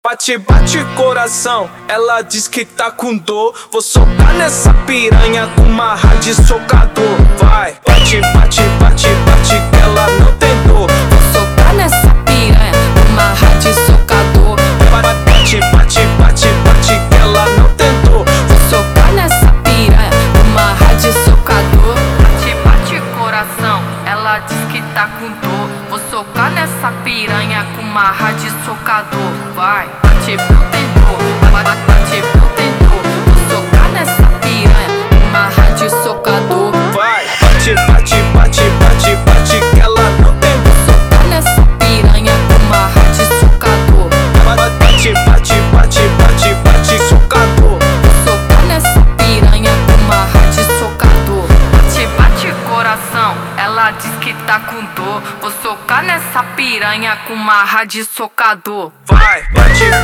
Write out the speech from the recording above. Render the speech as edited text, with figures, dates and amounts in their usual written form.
bate, bate coração. Ela diz que tá com dor. Vou socar nessa piranha com uma rádio socador. Vai, bate, bate, bate, bate, que ela não tem dor. Vou socar nessa piranha com uma rádio socador. Bate, bate, bate, bate, que ela não tem dor. Vou socar nessa piranha com uma rádio socador. Bate, bate coração, ela diz que tá com dor. Vou socar nessa piranha com uma rádio socador. Vai, bate, tentou, bate, tentou. Vou socar nessa piranha com uma rádio socador. Vai, bate, bate, bate, bate, bate, que ela não tem dor. Vou socar nessa piranha com uma rádio socador. Bate, bate, bate, bate, bate, socador. Vou socar nessa piranha com uma rádio socador. Bate, bate coração, ela diz que tá com dor. Vou socar nessa piranha com uma rádio socador. Vai, bate,